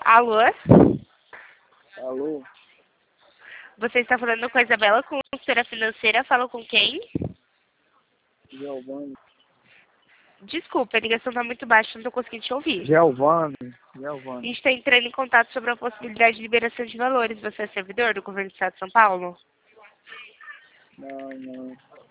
Alô? Alô? Você está falando com a Isabela, consultora financeira. Fala com quem? Giovanni. Desculpa, a ligação está muito baixa, não estou conseguindo te ouvir. Giovanni. A gente está entrando em contato sobre a possibilidade de liberação de valores. Você é servidor do governo do estado de São Paulo? Não.